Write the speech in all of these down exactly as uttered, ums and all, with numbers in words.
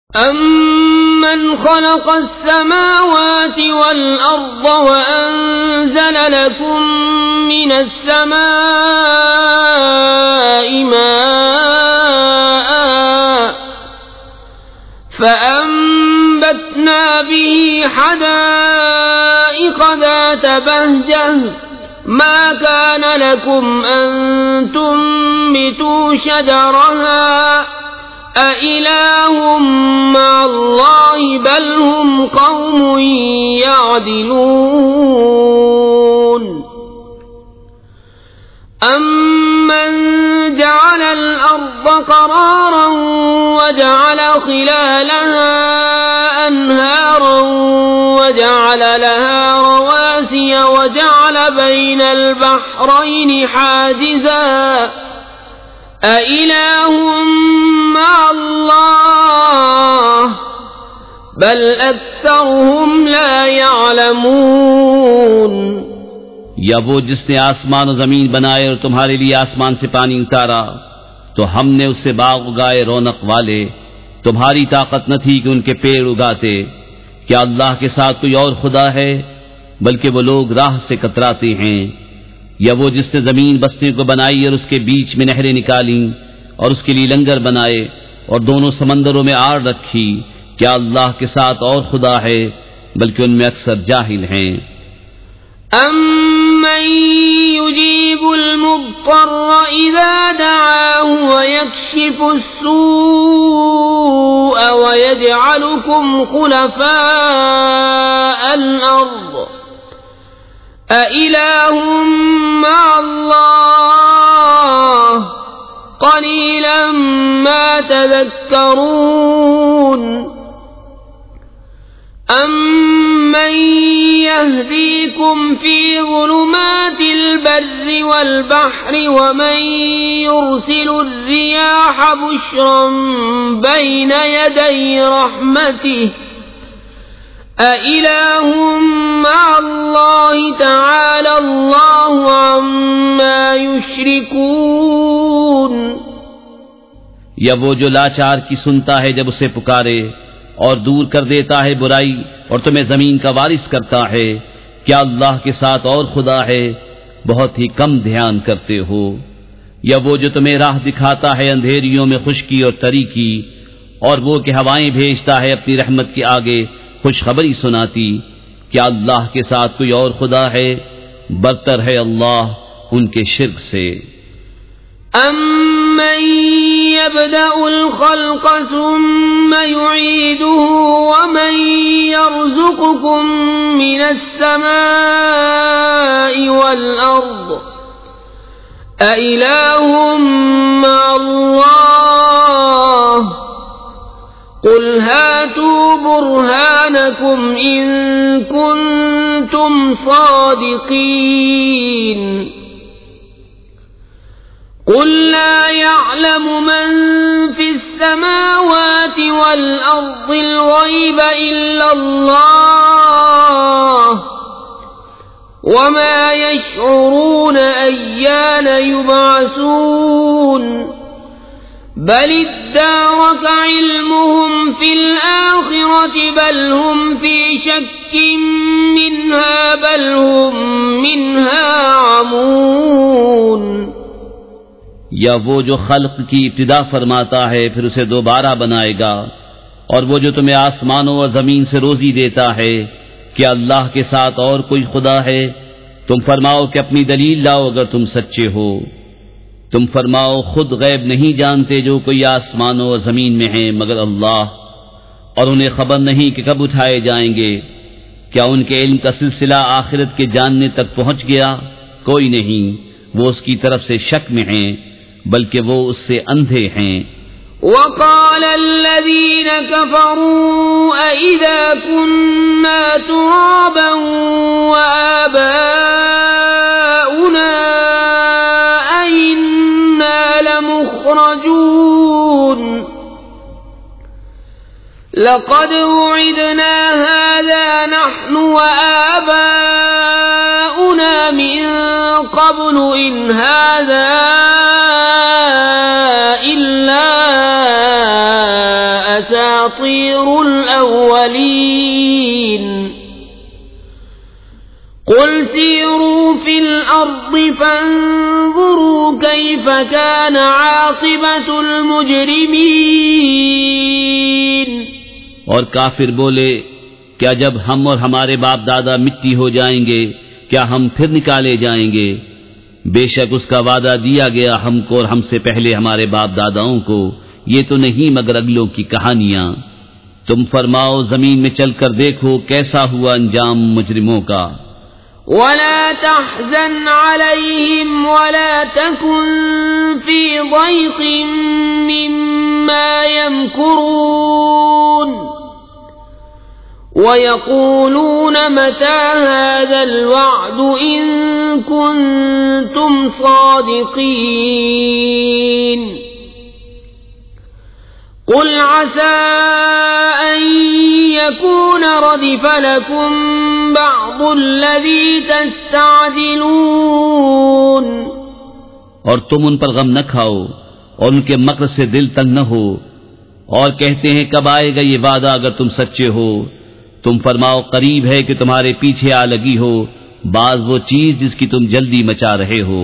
أَمَّنْ خَلَقَ السَّمَاوَاتِ وَالْأَرْضَ وَأَنزَلَ لَكُم مِّنَ السَّمَاءِ مَاءً فَأَنبَتْنَا بِهِ حَدَائِقَ ذَاتَ بَهْجَةٍ مَا كَانَ لَكُمْ أَن تُنبِتُوا شَجَرَهَا أَإِلَٰهٌ مَّعَ اللَّهِ بَلْ هُمْ قَوْمٌ يَعْدِلُونَ أَمَّن جَعَلَ الْأَرْضَ قَرَارًا وَجَعَلَ خِلَالَهَا أَنْهَارًا وَجَعَلَ لَهَا رَوَاسِيَ وَجَعَلَ بَيْنَ الْبَحْرَيْنِ حَاجِزًا أَإِلَٰهٌ مَّعَ اللَّهِ بَلْ أَكْثَرُهُمْ لَا يَعْلَمُونَ یا وہ جس نے آسمان و زمین بنائے اور تمہارے لیے آسمان سے پانی اتارا تو ہم نے اس سے باغ اگائے رونق والے، تمہاری طاقت نہ تھی کہ ان کے پیڑ اگاتے۔ کیا اللہ کے ساتھ کوئی اور خدا ہے؟ بلکہ وہ لوگ راہ سے کتراتے ہیں۔ یا وہ جس نے زمین بسنے کو بنائی اور اس کے بیچ میں نہریں نکالیں اور اس کے لیے لنگر بنائے اور دونوں سمندروں میں آڑ رکھی، کیا اللہ کے ساتھ اور خدا ہے؟ بلکہ ان میں اکثر جاہل ہیں۔ أَمَّن يُجِيبُ الْمُضْطَرَّ إِذَا دَعَاهُ وَيَكْشِفُ السُّوءَ وَيَجْعَلُكُمْ خُلَفَاءَ الْأَرْضِ أَإِلَٰهٌ مَّعَ اللَّهِ قَلِيلًا مَّا تَذَكَّرُونَ أَمَّن يَهْدِيكُمْ فِي ظُلُمَاتِ الْبَرِّ وَالْبَحْرِ وَمَن يُرْسِلُ الرِّيَاحَ بُشْرًا بَيْنَ يَدَيْ رَحْمَتِهِ أَإِلَٰهٌ مَّعَ اللَّهِ تَعَالَى اللَّهُ عَمَّا يُشْرِكُونَ یا وہ جو لاچار کی سنتا ہے جب اسے پکارے اور دور کر دیتا ہے برائی اور تمہیں زمین کا وارث کرتا ہے، کیا اللہ کے ساتھ اور خدا ہے؟ بہت ہی کم دھیان کرتے ہو۔ یا وہ جو تمہیں راہ دکھاتا ہے اندھیریوں میں خشکی اور تری کی، اور وہ کہ ہوائیں بھیجتا ہے اپنی رحمت کے آگے خوشخبری سناتی، کیا اللہ کے ساتھ کوئی اور خدا ہے؟ برتر ہے اللہ ان کے شرک سے۔ أَمَّن يَبْدَأُ الْخَلْقَ ثُمَّ يُعِيدُهُ وَمَن يَرْزُقُكُم مِّنَ السَّمَاءِ وَالْأَرْضِ أَإِلَٰهٌ مَّعَ اللَّهِ قُلْ هَاتُوا بُرْهَانَكُمْ إِن كُنتُمْ صَادِقِينَ قُل لَّا يَعْلَمُ مَن فِي السَّمَاوَاتِ وَالْأَرْضِ الْغَيْبَ إِلَّا اللَّهُ وَمَا يَشْعُرُونَ أَيَّانَ يُبْعَثُونَ بَلِ ادَّارَكَ عِلْمُهُمْ فِي الْآخِرَةِ بَلْ هُمْ فِي شَكٍّ مِّنْهَا بَلْ هُمْ مِنْهَا عَمُونَ یا وہ جو خلق کی ابتدا فرماتا ہے پھر اسے دوبارہ بنائے گا، اور وہ جو تمہیں آسمانوں اور زمین سے روزی دیتا ہے، کیا اللہ کے ساتھ اور کوئی خدا ہے؟ تم فرماؤ کہ اپنی دلیل لاؤ اگر تم سچے ہو۔ تم فرماؤ خود غیب نہیں جانتے جو کوئی آسمانوں اور زمین میں ہیں مگر اللہ، اور انہیں خبر نہیں کہ کب اٹھائے جائیں گے۔ کیا ان کے علم کا سلسلہ آخرت کے جاننے تک پہنچ گیا؟ کوئی نہیں، وہ اس کی طرف سے شک میں ہیں، بلکہ وہ اس سے اندھے ہیں۔ وَقَالَ الَّذِينَ كَفَرُوا أَإِذَا كُنَّا تُرَابًا وَآبَاؤُنَا أَإِنَّا لَمُخْرَجُونَ لَقَدْ وُعِدْنَا هَذَا نَحْنُ وَآبَاؤُنَا مِن قَبْلُ إِنْ هَذَا إِلَّا أساطير الأولين قل سيروا في الأرض فانظروا كيف كان عاقبة المجرمين. اور کافر بولے کیا جب ہم اور ہمارے باپ دادا مٹی ہو جائیں گے کیا ہم پھر نکالے جائیں گے؟ بے شک اس کا وعدہ دیا گیا ہم کو اور ہم سے پہلے ہمارے باپ داداؤں کو، یہ تو نہیں مگر اگلوں کی کہانیاں. تم فرماؤ زمین میں چل کر دیکھو کیسا ہوا انجام مجرموں کا. ولا تحزن عليهم ولا تكن في ضيق مما يمكرون ويقولون متى هذا الوعد إن كنتم صادقين قل عسى أن يكون ردف لكم بعض الذي تستعجلون. اور تم ان پر غم نہ کھاؤ اور ان کے مکر سے دل تنگ نہ ہو، اور کہتے ہیں کب آئے گا یہ وعدہ اگر تم سچے ہو. تم فرماؤ قریب ہے کہ تمہارے پیچھے آ لگی ہو بعض وہ چیز جس کی تم جلدی مچا رہے ہو.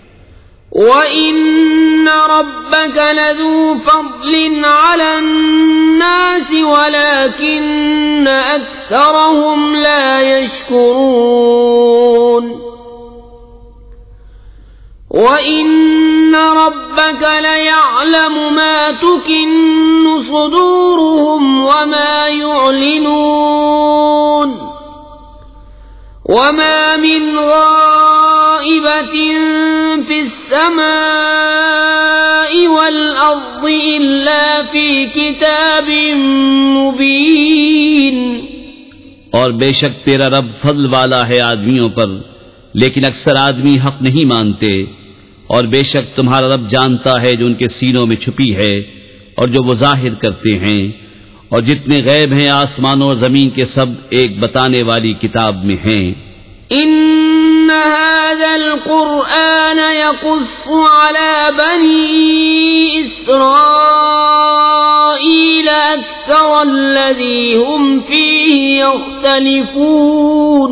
وَإِنَّ رَبَّكَ لَذُو فَضْلٍ عَلَى النَّاسِ وَلَكِنَّ أَكْثَرَهُمْ لَا يَشْكُرُونَ. وَإِنَّ رَبَّكَ لَيَعْلَمُ مَا تُكِنُّ صُدُورُهُمْ وَمَا يُعْلِنُونَ. وَمَا مِنْ غَائِبَةٍ فِي السَّمَاءِ وَالْأَرْضِ إِلَّا فِي كِتَابٍ مُبِينٍ. اور بے شک تیرا رب فضل والا ہے آدمیوں پر، لیکن اکثر آدمی حق نہیں مانتے. اور بے شک تمہارا رب جانتا ہے جو ان کے سینوں میں چھپی ہے اور جو وہ ظاہر کرتے ہیں، اور جتنے غیب ہیں آسمانوں اور زمین کے سب ایک بتانے والی کتاب میں ہیں. ان هذا القرآن يقص على بني إسرائيل أكثر الذي هم فيه يختلفون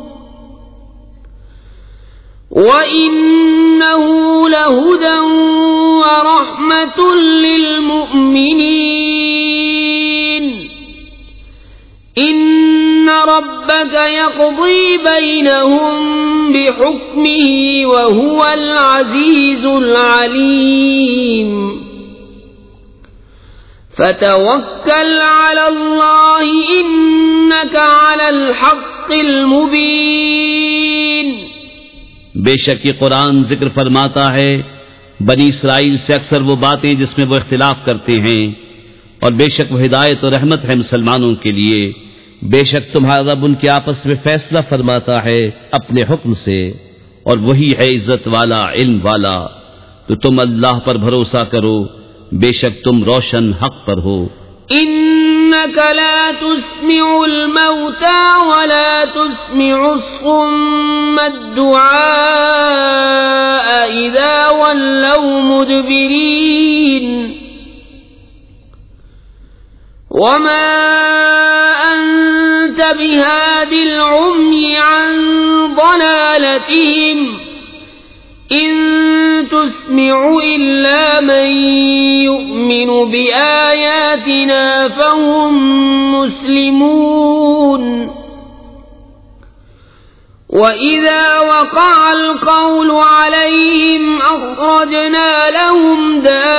وَإِنَّهُ لَهُدًى وَرَحْمَةٌ لِّلْمُؤْمِنِينَ. إِنَّ رَبَّكَ يَقْضِي بَيْنَهُم بِحُكْمِهِ وَهُوَ الْعَزِيزُ الْعَلِيمُ. فَتَوَكَّلْ عَلَى اللَّهِ إِنَّكَ عَلَى الْحَقِّ الْمُبِينِ. بے شک یہ قرآن ذکر فرماتا ہے بنی اسرائیل سے اکثر وہ باتیں جس میں وہ اختلاف کرتے ہیں، اور بے شک وہ ہدایت اور رحمت ہے مسلمانوں کے لیے. بے شک تمہارا رب ان کے آپس میں فیصلہ فرماتا ہے اپنے حکم سے، اور وہی ہے عزت والا علم والا. تو تم اللہ پر بھروسہ کرو، بے شک تم روشن حق پر ہو. إنك لا تسمع الموتى ولا تسمع الصم الدعاء إذا ولوا مدبرين وما أنت بهاد العمي عن ضلالتهم إن تسمع إلا من يؤمن بآياتنا فهم مسلمون وإذا وقع القول عليهم أخرجنا لهم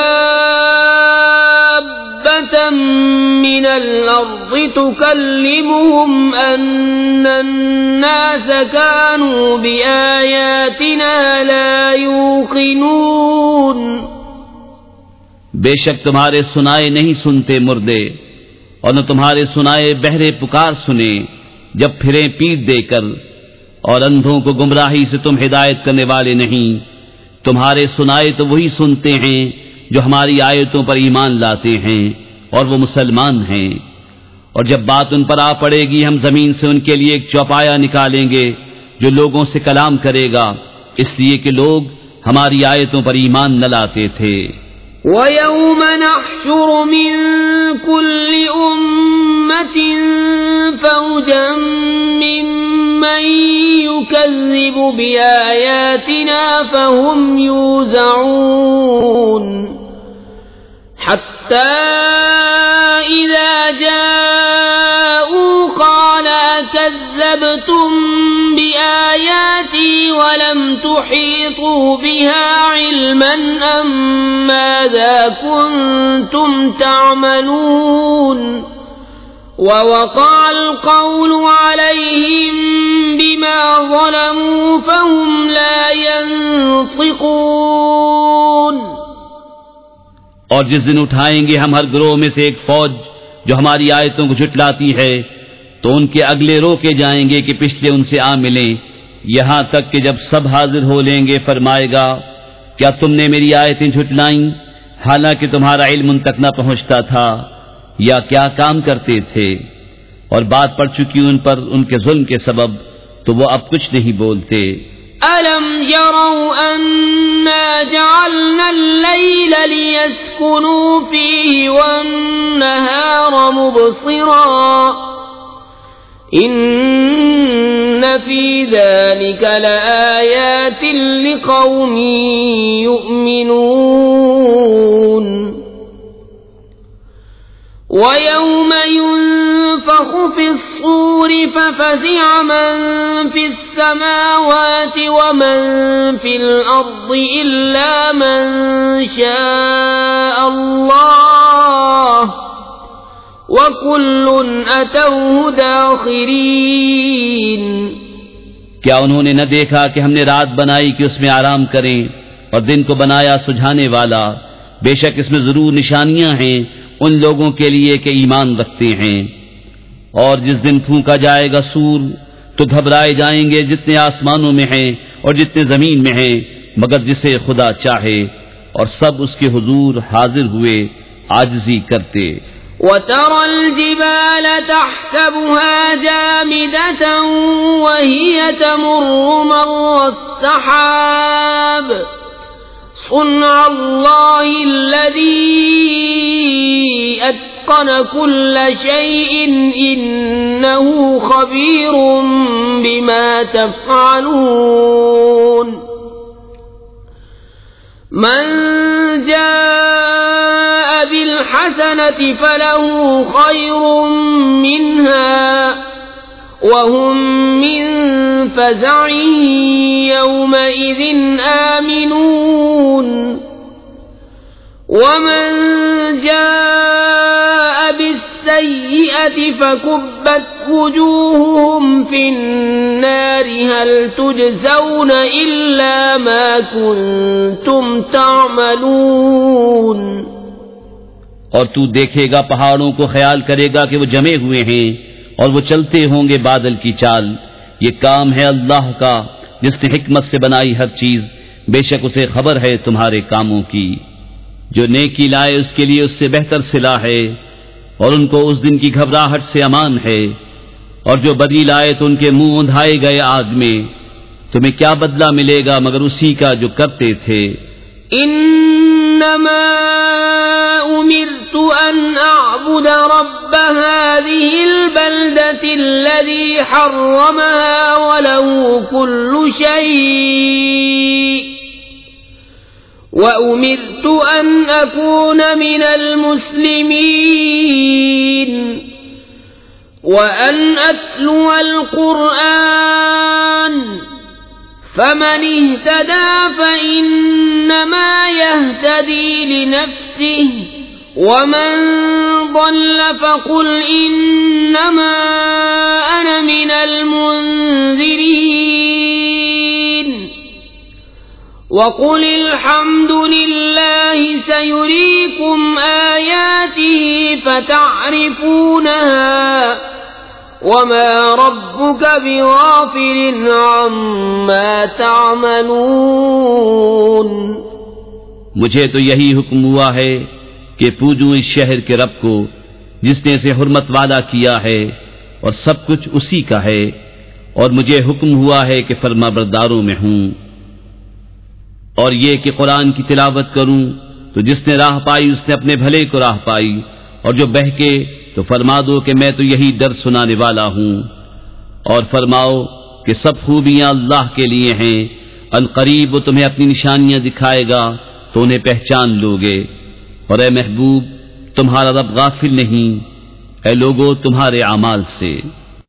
دابة من الأرض تكلمهم أن الناس كانوا بآياتنا لا يوقنون. بے شک تمہارے سنائے نہیں سنتے مردے، اور نہ تمہارے سنائے بہرے پکار سنے جب پھریں پیٹ دے کر، اور اندھوں کو گمراہی سے تم ہدایت کرنے والے نہیں. تمہارے سنائے تو وہی سنتے ہیں جو ہماری آیتوں پر ایمان لاتے ہیں اور وہ مسلمان ہیں. اور جب بات ان پر آ پڑے گی ہم زمین سے ان کے لیے ایک چوپایا نکالیں گے جو لوگوں سے کلام کرے گا، اس لیے کہ لوگ ہماری آیتوں پر ایمان نہ لاتے تھے. وَيَوْمَ نَحْشُرُ مِن كُلِّ أُمَّةٍ فَوْجًا مِّمَّن يُكَذِّبُ بِآيَاتِنَا فَهُمْ يُوزَعُونَ حَتَّى إِذَا جَاءُوا قَالَ أَكَذَّبْتُم بِآيَاتِي وَلَمْ تُحِيطُوا بِهَا عِلْمًا أَم مَّاذَا كُنتُمْ تَعْمَلُونَ وَوَقَعَ الْقَوْلُ عَلَيْهِمْ بِمَا ظَلَمُوا فَهُمْ لَا يَنطِقُونَ اور جس دن اٹھائیں گے ہم ہر گروہ میں سے ایک فوج جو ہماری آیتوں کو جھٹلاتی ہے تو ان کے اگلے روکے جائیں گے کہ پچھلے ان سے آ ملیں، یہاں تک کہ جب سب حاضر ہو لیں گے فرمائے گا کیا تم نے میری آیتیں جھٹلائیں حالانکہ تمہارا علم ان تک نہ پہنچتا تھا، یا کیا کام کرتے تھے؟ اور بات پڑ چکی ان پر ان کے ظلم کے سبب، تو وہ اب کچھ نہیں بولتے۔ أَلَمْ يَرَوْا أَنَّا جَعَلْنَا اللَّيْلَ لِيَسْكُنُوا فِيهِ وَالنَّهَارَ مُبْصِرًا إِنَّ فِي ذَلِكَ لَآيَاتٍ لِقَوْمٍ يُؤْمِنُونَ وَيَوْمَ يُنفَخُ فِي الصُّورِ فَفَزِعَ مَن فِي السَّمَاوَاتِ وَمَن فِي الْأَرْضِ إِلَّا مَن شَاءَ اللَّهُ وَكُلٌّ أَتَوْهُ دَاخِرِينَ۔ کیا انہوں نے نہ دیکھا کہ ہم نے رات بنائی کہ اس میں آرام کریں اور دن کو بنایا سجھانے والا؟ بے شک اس میں ضرور نشانیاں ہیں ان لوگوں کے لیے کہ ایمان رکھتے ہیں۔ اور جس دن پھونکا جائے گا سور تو گھبرائے جائیں گے جتنے آسمانوں میں ہیں اور جتنے زمین میں ہیں مگر جسے خدا چاہے، اور سب اس کے حضور حاضر ہوئے عاجزی کرتے۔ وَتَرَى الْجِبَالَ تَحْسَبُهَا جَامِدَةً وَهِيَ تَمُرُّ مَرَّ السَّحَابِ صُنْعَ اللَّهِ الَّذِي أَتْقَنَ كُلَّ شَيْءٍ إِنَّهُ خَبِيرٌ بِمَا تَفْعَلُونَ مَنْ جَاءَ بِالْحَسَنَةِ فَلَهُ خَيْرٌ مِّنْهَا وَهُمْ مِنْ فَزَعٍ يَوْمَئِذٍ آمِنُونَ وَمَنْ جَاءَ بِالسَّيِّئَةِ فَكُبَّتْ وُجُوهُهُمْ فِي النَّارِ هَلْ تُجْزَوْنَ إِلَّا مَا كُنْتُمْ تَعْمَلُونَ۔ اور تو دیکھے گا پہاڑوں کو خیال کرے گا کہ وہ جمے ہوئے ہیں اور وہ چلتے ہوں گے بادل کی چال، یہ کام ہے اللہ کا جس نے حکمت سے بنائی ہر چیز، بے شک اسے خبر ہے تمہارے کاموں کی۔ جو نیکی لائے اس کے لیے اس سے بہتر صلہ ہے اور ان کو اس دن کی گھبراہٹ سے امان ہے، اور جو بدی لائے تو ان کے منہ اندھائے گئے آگ میں، تمہیں کیا بدلہ ملے گا مگر اسی کا جو کرتے تھے۔ انما امرت ان اعبد رب هذه البلدة الذي حرمها وله كل شيء وامرت ان اكون من المسلمين وان اتلو القرآن فمن اهتدى فإنما يهتدي لنفسه ومن ضل فقل إنما أنا من المنذرين وقل الحمد لله سيريكم آياته فتعرفونها وما ربك بغافل عما تعملون۔ مجھے تو یہی حکم ہوا ہے کہ پوجوں اس شہر کے رب کو جس نے اسے حرمت والا کیا ہے اور سب کچھ اسی کا ہے، اور مجھے حکم ہوا ہے کہ فرما برداروں میں ہوں، اور یہ کہ قرآن کی تلاوت کروں تو جس نے راہ پائی اس نے اپنے بھلے کو راہ پائی، اور جو بہکے تو فرما دو کہ میں تو یہی ڈر سنانے والا ہوں۔ اور فرماؤ کہ سب خوبیاں اللہ کے لیے ہیں، القریب وہ تمہیں اپنی نشانیاں دکھائے گا تو انہیں پہچان لوگے۔ اور اے محبوب تمہارا رب غافل نہیں، اے لوگو تمہارے اعمال سے۔